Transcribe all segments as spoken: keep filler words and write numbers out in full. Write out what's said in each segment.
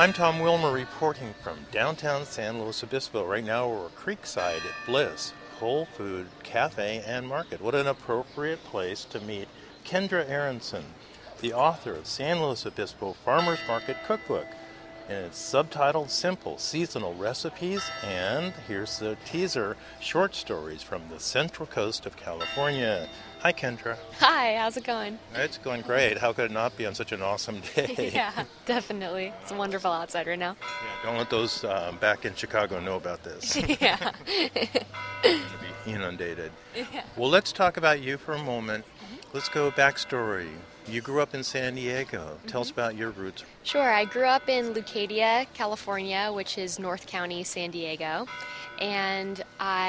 I'm Tom Wilmer reporting from downtown San Luis Obispo. Right now we're at Creekside at Bliss Whole Food Cafe and Market. What an appropriate place to meet Kendra Aronson, the author of San Luis Obispo Farmers Market Cookbook. And it's subtitled Simple Seasonal Recipes, and here's the teaser, short stories from the Central Coast of California. Hi, Kendra. Hi, how's it going? It's going great. How could it not be on such an awesome day? Yeah, definitely. It's wonderful outside right now. Yeah, don't let those uh, back in Chicago know about this. Yeah. You're going to be inundated. Yeah. Well, let's talk about you for a moment. Mm-hmm. Let's go backstory. You grew up in San Diego. Tell mm-hmm. us about your roots. Sure. I grew up in Leucadia, California, which is North County, San Diego. And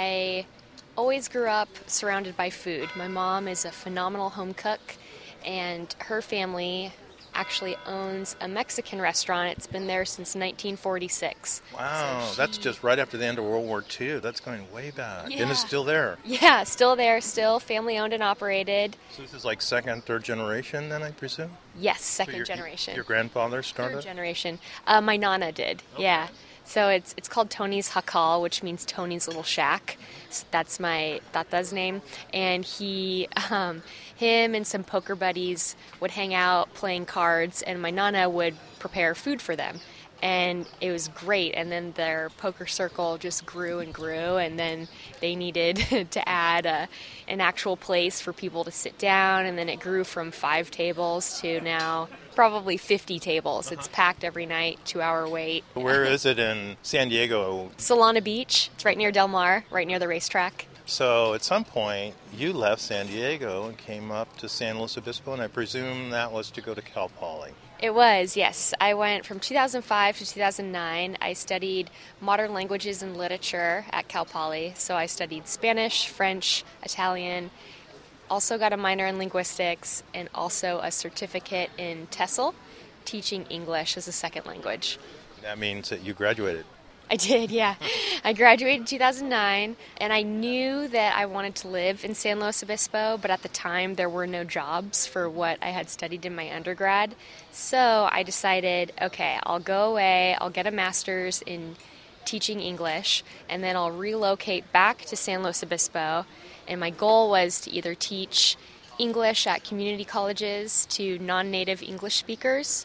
I always grew up surrounded by food. My mom is a phenomenal home cook, and her family actually owns a Mexican restaurant. It's been there since nineteen forty-six. Wow, so she... that's just right after the end of World War Two. That's going way back. Yeah. And it's still there. Yeah, still there, still family owned and operated. So this is like second, third generation then, I presume? Yes, second so your, generation. Your grandfather started? Third generation. Uh, my Nana did, okay. Yeah. So it's it's called Tony's Hakal, which means Tony's Little Shack. So that's my tata's name. And he, um, him and some poker buddies would hang out playing cards, and my Nana would prepare food for them. And it was great. And then their poker circle just grew and grew, and then they needed to add a, an actual place for people to sit down, and then it grew from five tables to now probably fifty tables. It's packed every night, two-hour wait. Where is it in San Diego? Solana Beach. It's right near Del Mar, right near the racetrack. So at some point, you left San Diego and came up to San Luis Obispo, and I presume that was to go to Cal Poly. It was, yes. I went from two thousand five to two thousand nine. I studied modern languages and literature at Cal Poly. So I studied Spanish, French, Italian, also got a minor in linguistics, and also a certificate in TESOL, teaching English as a second language. That means that you graduated. I did, yeah. I graduated in two thousand nine, and I knew that I wanted to live in San Luis Obispo, but at the time there were no jobs for what I had studied in my undergrad. So I decided, okay, I'll go away, I'll get a master's in teaching English, and then I'll relocate back to San Luis Obispo. And my goal was to either teach English at community colleges to non-native English speakers,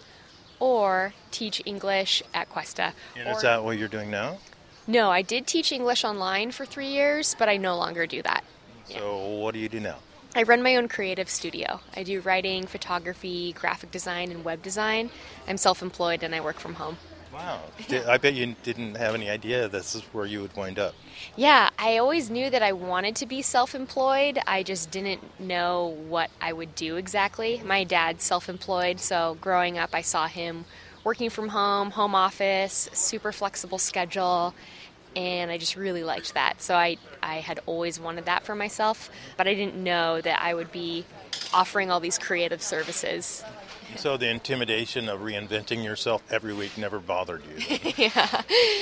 or teach English at Cuesta. And or, is that what you're doing now? No, I did teach English online for three years, but I no longer do that. So yeah. What do you do now? I run my own creative studio. I do writing, photography, graphic design, and web design. I'm self-employed and I work from home. Wow. I bet you didn't have any idea this is where you would wind up. Yeah, I always knew that I wanted to be self-employed. I just didn't know what I would do exactly. My dad's self-employed, so growing up I saw him working from home, home office, super flexible schedule, and I just really liked that. So I, I had always wanted that for myself, but I didn't know that I would be offering all these creative services. So the intimidation of reinventing yourself every week never bothered you? yeah.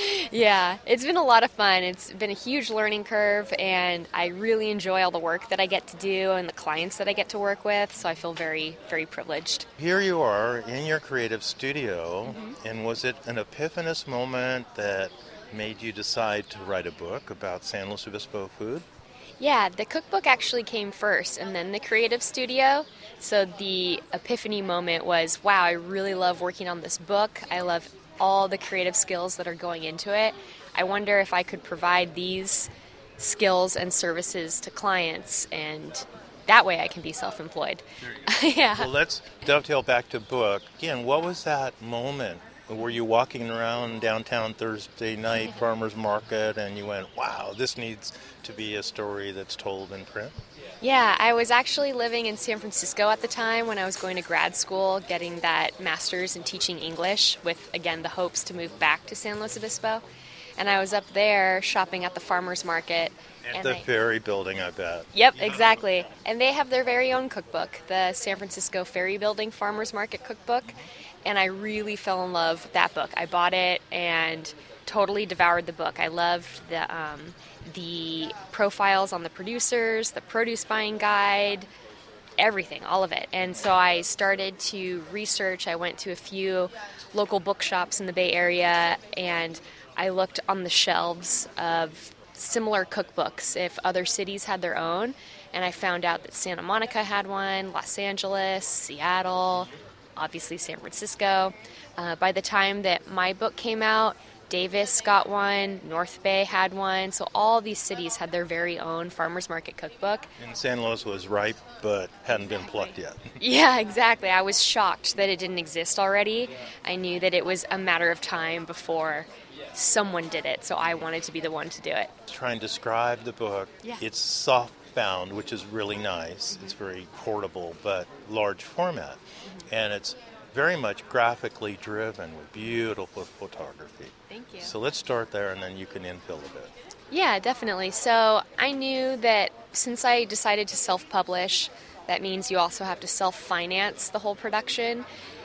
Yeah. It's been a lot of fun. It's been a huge learning curve, and I really enjoy all the work that I get to do and the clients that I get to work with, so I feel very, very privileged. Here you are in your creative studio, mm-hmm. and was it an epiphanous moment that made you decide to write a book about San Luis Obispo food? Yeah, the cookbook actually came first, and then the creative studio. So the epiphany moment was, wow, I really love working on this book. I love all the creative skills that are going into it. I wonder if I could provide these skills and services to clients, and that way I can be self-employed. Yeah. Well, let's dovetail back to book. Again, what was that moment? Were you walking around downtown Thursday night farmers market and you went, wow, this needs to be a story that's told in print? Yeah, I was actually living in San Francisco at the time when I was going to grad school, getting that master's in teaching English with, again, the hopes to move back to San Luis Obispo. And I was up there shopping at the farmers market. At and the I, Ferry Building, I bet. Yep, exactly. And they have their very own cookbook, the San Francisco Ferry Building Farmers Market Cookbook. And I really fell in love with that book. I bought it and totally devoured the book. I loved the um, the profiles on the producers, the produce buying guide, everything, all of it. And so I started to research. I went to a few local bookshops in the Bay Area, and I looked on the shelves of similar cookbooks if other cities had their own. And I found out that Santa Monica had one, Los Angeles, Seattle, obviously San Francisco. Uh, by the time that my book came out, Davis got one, North Bay had one, so all these cities had their very own farmers market cookbook. And San Luis was ripe, but hadn't been plucked yet. Yeah, exactly. I was shocked that it didn't exist already. I knew that it was a matter of time before someone did it, so I wanted to be the one to do it. Try and describe the book. Yeah. It's soft bound, which is really nice. Mm-hmm. It's very portable, but large format. Mm-hmm. And it's very much graphically driven with beautiful photography. Thank you. So let's start there, and then you can infill a bit. Yeah, definitely. So I knew that since I decided to self-publish, that means you also have to self-finance the whole production.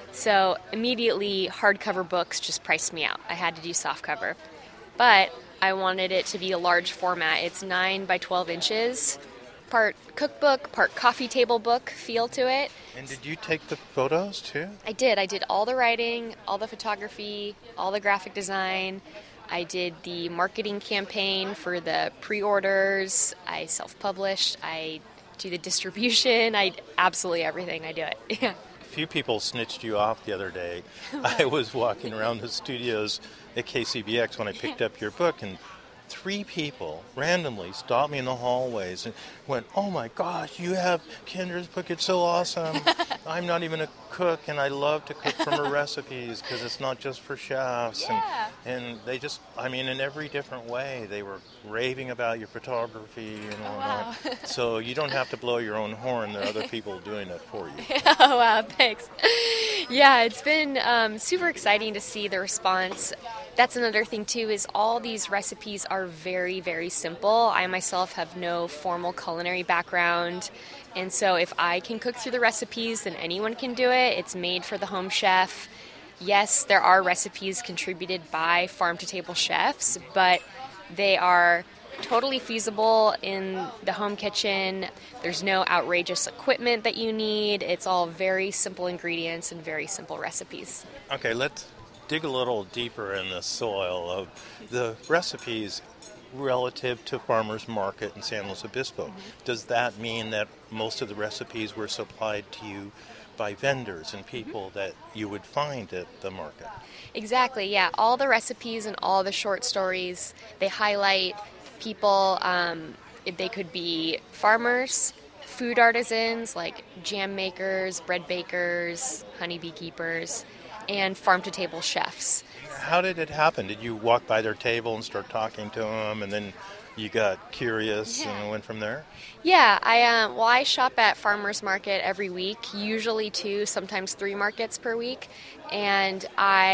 So immediately, hardcover books just priced me out. I had to do softcover. But I wanted it to be a large format. It's nine by twelve inches, part cookbook, part coffee table book feel to it. And did you take the photos too? I did. I did all the writing, all the photography, all the graphic design. I did the marketing campaign for the pre-orders. I self-published. I do the distribution. I absolutely everything. I do it. Yeah. A few people snitched you off the other day. I was walking around the studios at K C B X when I picked up your book, and three people randomly stopped me in the hallways and went, "Oh my gosh, you have Kendra's book, it's so awesome." I'm not even a cook, and I love to cook from her recipes because it's not just for chefs. Yeah. And, and they just, I mean, in every different way, they were raving about your photography and Oh, whatnot. wow. So you don't have to blow your own horn. There are other people doing it for you. Oh, wow, thanks. Yeah, it's been um, super exciting to see the response. That's another thing, too, is all these recipes are very, very simple. I myself have no formal culinary background, and so if I can cook through the recipes, then anyone can do it. It's made for the home chef. Yes, there are recipes contributed by farm-to-table chefs, but they are totally feasible in the home kitchen. There's no outrageous equipment that you need. It's all very simple ingredients and very simple recipes. Okay, let's dig a little deeper in the soil of the recipes relative to farmers market in San Luis Obispo. Mm-hmm. Does that mean that most of the recipes were supplied to you by vendors and people mm-hmm. that you would find at the market? Exactly, yeah. All the recipes and all the short stories, they highlight people. Um, they could be farmers, food artisans like jam makers, bread bakers, honey beekeepers, and farm-to-table chefs. How did it happen? Did you walk by their table and start talking to them, and then you got curious yeah. and went from there? Yeah, I um, well, I shop at farmers market every week, usually two, sometimes three markets per week, and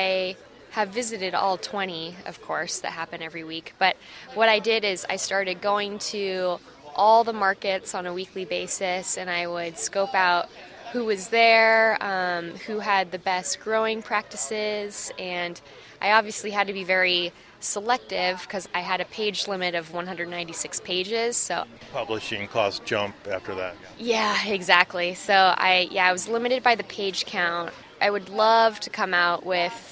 I have visited all twenty, of course, that happen every week. But what I did is I started going to all the markets on a weekly basis, and I would scope out who was there, um, who had the best growing practices, and I obviously had to be very selective because I had a page limit of one hundred ninety-six pages. So publishing costs jump after that. Yeah, exactly. So I yeah I was limited by the page count. I would love to come out with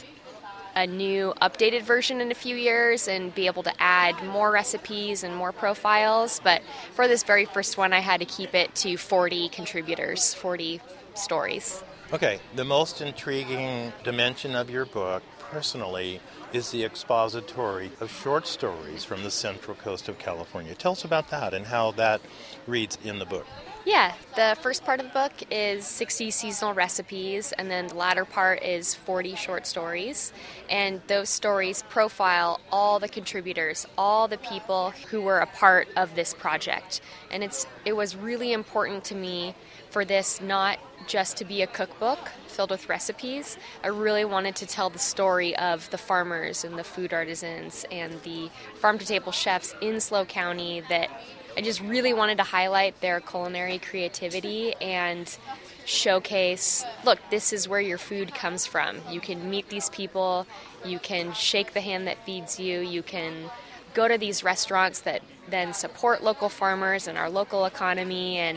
a new updated version in a few years and be able to add more recipes and more profiles, but for this very first one I had to keep it to forty contributors, forty stories. Okay, the most intriguing dimension of your book, personally, is the expository of short stories from the Central Coast of California. Tell us about that and how that reads in the book. Yeah, the first part of the book is sixty seasonal recipes, and then the latter part is forty short stories. And those stories profile all the contributors, all the people who were a part of this project. And it's it was really important to me for this not just to be a cookbook filled with recipes. I really wanted to tell the story of the farmers and the food artisans and the farm-to-table chefs in SLO County that I just really wanted to highlight their culinary creativity and showcase, look, this is where your food comes from. You can meet these people, you can shake the hand that feeds you, you can go to these restaurants that then support local farmers and our local economy, and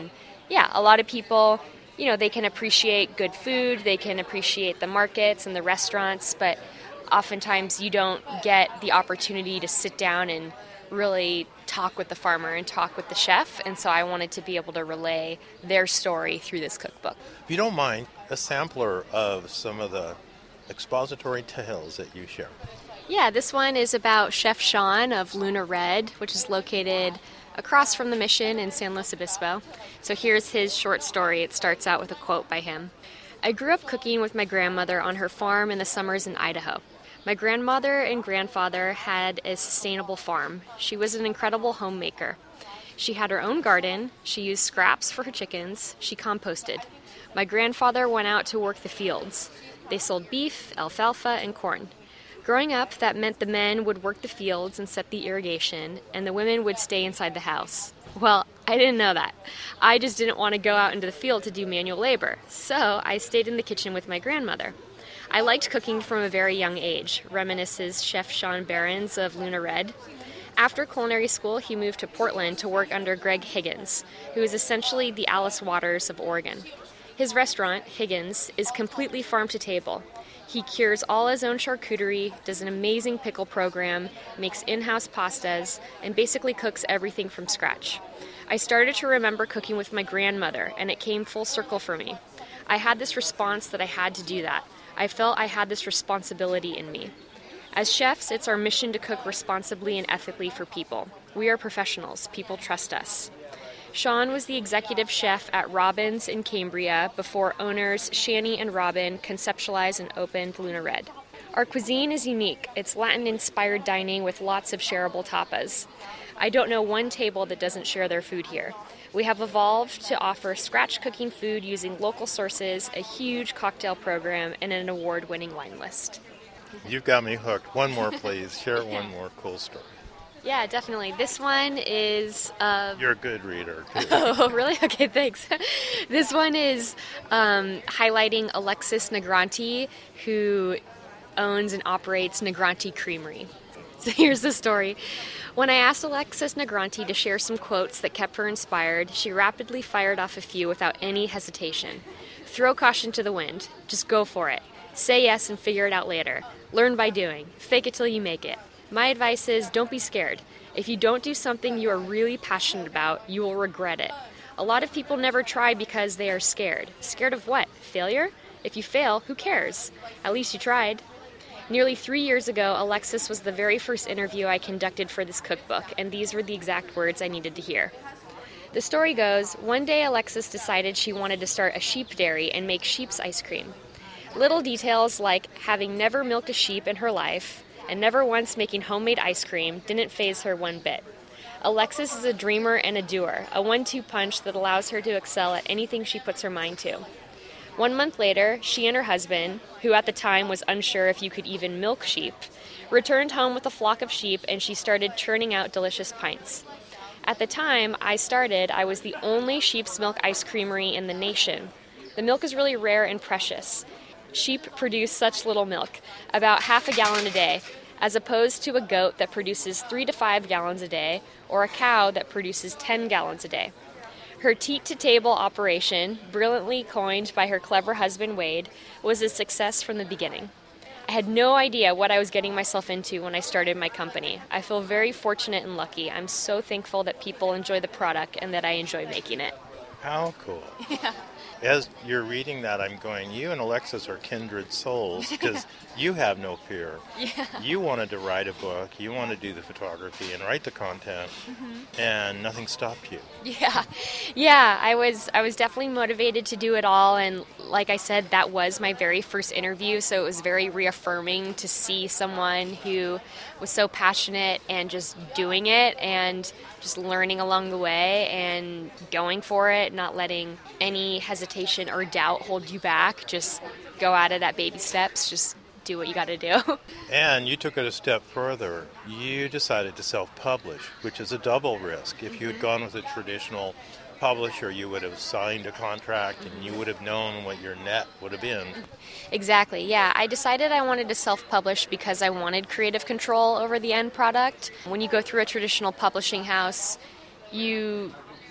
Yeah, a lot of people, you know, they can appreciate good food, they can appreciate the markets and the restaurants, but oftentimes you don't get the opportunity to sit down and really talk with the farmer and talk with the chef, and so I wanted to be able to relay their story through this cookbook. If you don't mind, a sampler of some of the expository tales that you share. Yeah, this one is about Chef Sean of Luna Red, which is located across from the Mission in San Luis Obispo. So here's his short story. It starts out with a quote by him. I grew up cooking with my grandmother on her farm in the summers in Idaho. My grandmother and grandfather had a sustainable farm. She was an incredible homemaker. She had her own garden. She used scraps for her chickens. She composted. My grandfather went out to work the fields. They sold beef, alfalfa, and corn. Growing up, that meant the men would work the fields and set the irrigation, and the women would stay inside the house. Well, I didn't know that. I just didn't want to go out into the field to do manual labor, so I stayed in the kitchen with my grandmother. I liked cooking from a very young age, reminisces Chef Sean Behrens of Luna Red. After culinary school, he moved to Portland to work under Greg Higgins, who is essentially the Alice Waters of Oregon. His restaurant, Higgins, is completely farm-to-table. He cures all his own charcuterie, does an amazing pickle program, makes in-house pastas, and basically cooks everything from scratch. I started to remember cooking with my grandmother, and it came full circle for me. I had this response that I had to do that. I felt I had this responsibility in me. As chefs, it's our mission to cook responsibly and ethically for people. We are professionals. People trust us. Sean was the executive chef at Robin's in Cambria before owners Shani and Robin conceptualized and opened Luna Red. Our cuisine is unique. It's Latin-inspired dining with lots of shareable tapas. I don't know one table that doesn't share their food here. We have evolved to offer scratch cooking food using local sources, a huge cocktail program, and an award-winning wine list. You've got me hooked. One more, please. Share one more cool story. Yeah, definitely. This one is... Uh, You're a good reader, too. Oh, really? Okay, thanks. This one is um, highlighting Alexis Negranti, who owns and operates Negranti Creamery. So here's the story. When I asked Alexis Negranti to share some quotes that kept her inspired, she rapidly fired off a few without any hesitation. Throw caution to the wind. Just go for it. Say yes and figure it out later. Learn by doing. Fake it till you make it. My advice is don't be scared. If you don't do something you are really passionate about, you will regret it. A lot of people never try because they are scared. Scared of what? Failure? If you fail, who cares? At least you tried. Nearly three years ago, Alexis was the very first interview I conducted for this cookbook, and these were the exact words I needed to hear. The story goes, one day Alexis decided she wanted to start a sheep dairy and make sheep's ice cream. Little details like having never milked a sheep in her life and never once making homemade ice cream didn't faze her one bit. Alexis is a dreamer and a doer, a one-two punch that allows her to excel at anything she puts her mind to. One month later, she and her husband, who at the time was unsure if you could even milk sheep, returned home with a flock of sheep and she started churning out delicious pints. At the time I started, I was the only sheep's milk ice creamery in the nation. The milk is really rare and precious. Sheep produce such little milk, about half a gallon a day, as opposed to a goat that produces three to five gallons a day, or a cow that produces ten gallons a day. Her teat-to-table operation, brilliantly coined by her clever husband Wade, was a success from the beginning. I had no idea what I was getting myself into when I started my company. I feel very fortunate and lucky. I'm so thankful that people enjoy the product and that I enjoy making it. How cool. Yeah. As you're reading that, I'm going, you and Alexis are kindred souls because you have no fear. Yeah. You wanted to write a book, you want to do the photography and write the content, mm-hmm. and nothing stopped you. Yeah, yeah. I was I was definitely motivated to do it all, and like I said, that was my very first interview, so it was very reaffirming to see someone who was so passionate and just doing it and just learning along the way and going for it, not letting any hesitation or doubt hold you back. Just go at it at baby steps. Just do what you got to do. And you took it a step further. You decided to self-publish, which is a double risk. If you had gone with a traditional publisher, you would have signed a contract and you would have known what your net would have been. Exactly, yeah. I decided I wanted to self-publish because I wanted creative control over the end product. When you go through a traditional publishing house, you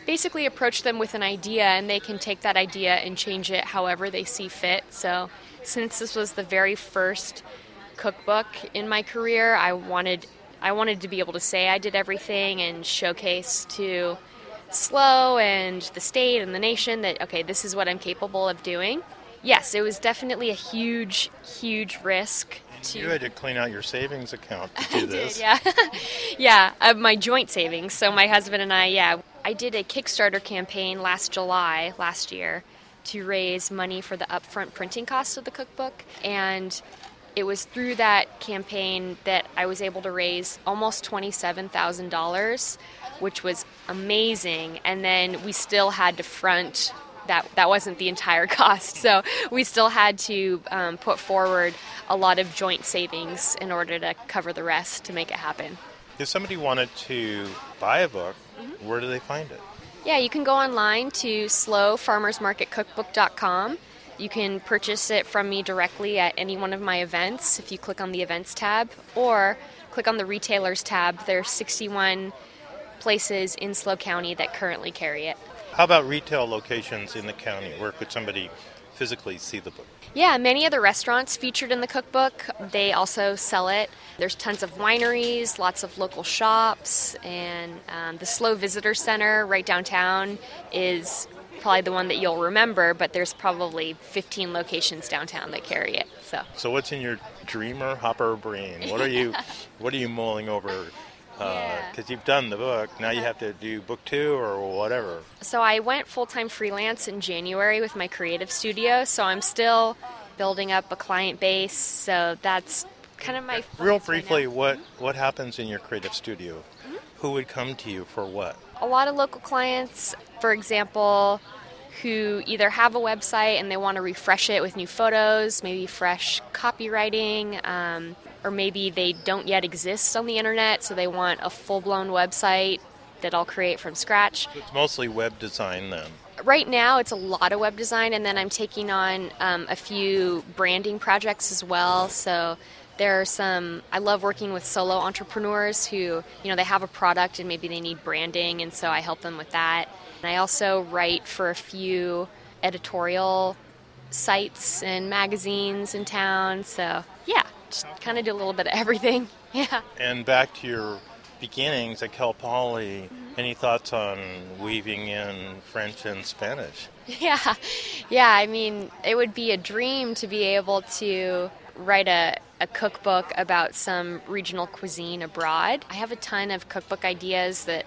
basically approach them with an idea, and they can take that idea and change it however they see fit. So since this was the very first cookbook in my career, I wanted I wanted to be able to say I did everything and showcase to S L O and the state and the nation that, okay, this is what I'm capable of doing. Yes, it was definitely a huge, huge risk. To... You had to clean out your savings account to do this. I did, yeah. yeah, uh, my joint savings. So my husband and I, yeah, I did a Kickstarter campaign last July, last year, to raise money for the upfront printing costs of the cookbook. And it was through that campaign that I was able to raise almost twenty-seven thousand dollars, which was amazing. And then we still had to front that. That wasn't the entire cost. So we still had to um, put forward a lot of joint savings in order to cover the rest to make it happen. If somebody wanted to buy a book, mm-hmm. where do they find it? Yeah, you can go online to S L O farmers market cookbook dot com. You can purchase it from me directly at any one of my events if you click on the events tab, or click on the retailers tab. There are sixty-one places in S L O County that currently carry it. How about retail locations in the county? Where could somebody physically see the book? Yeah, many of the restaurants featured in the cookbook, they also sell it. There's tons of wineries, lots of local shops, and um, the S L O Visitor Center right downtown is probably the one that you'll remember, but there's probably fifteen locations downtown that carry it. So, so what's in your dreamer hopper brain? What are you, what are you mulling over? Because uh, you've done the book, now you have to do book two or whatever. So I went full-time freelance in January with my creative studio, so I'm still building up a client base, so that's kind of my... Real briefly, right what, what happens in your creative studio? Mm-hmm. Who would come to you for what? A lot of local clients, for example, who either have a website and they want to refresh it with new photos, maybe fresh copywriting, um, or maybe they don't yet exist on the internet, so they want a full-blown website that I'll create from scratch. So it's mostly web design then? Right now, it's a lot of web design, and then I'm taking on um, a few branding projects as well. So there are some, I love working with solo entrepreneurs who, you know, they have a product and maybe they need branding, and so I help them with that. And I also write for a few editorial sites and magazines in town, so yeah, just kind of do a little bit of everything. Yeah. And back to your beginnings at Cal Poly, mm-hmm. any thoughts on weaving in French and Spanish? Yeah, yeah, I mean, it would be a dream to be able to write a, a cookbook about some regional cuisine abroad. I have a ton of cookbook ideas that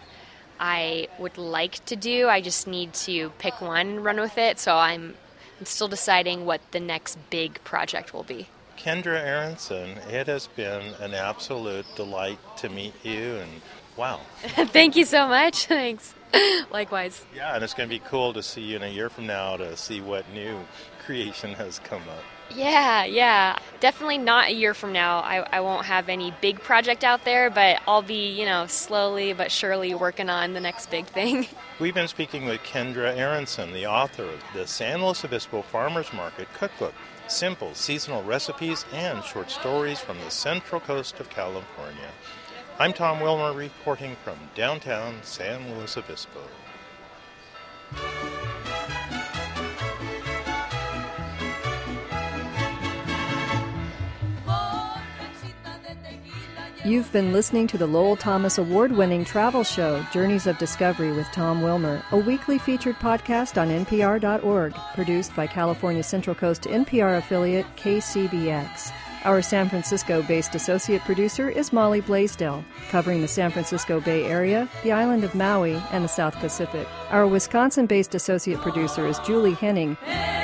I would like to do. I just need to pick one and run with it, so I'm, I'm still deciding what the next big project will be. Kendra Aronson, it has been an absolute delight to meet you, and wow. Thank you so much. Thanks. Likewise. Yeah, and it's going to be cool to see you in a year from now to see what new creation has come up. Yeah, yeah. Definitely not a year from now. I, I won't have any big project out there, but I'll be, you know, slowly but surely working on the next big thing. We've been speaking with Kendra Aronson, the author of the San Luis Obispo Farmers Market Cookbook. Simple seasonal recipes and short stories from the central coast of California. I'm Tom Wilmer reporting from downtown San Luis Obispo. You've been listening to the Lowell Thomas Award-winning travel show, Journeys of Discovery with Tom Wilmer, a weekly featured podcast on N P R dot org, produced by California Central Coast N P R affiliate K C B X. Our San Francisco-based associate producer is Molly Blaisdell, covering the San Francisco Bay Area, the island of Maui, and the South Pacific. Our Wisconsin-based associate producer is Julie Henning.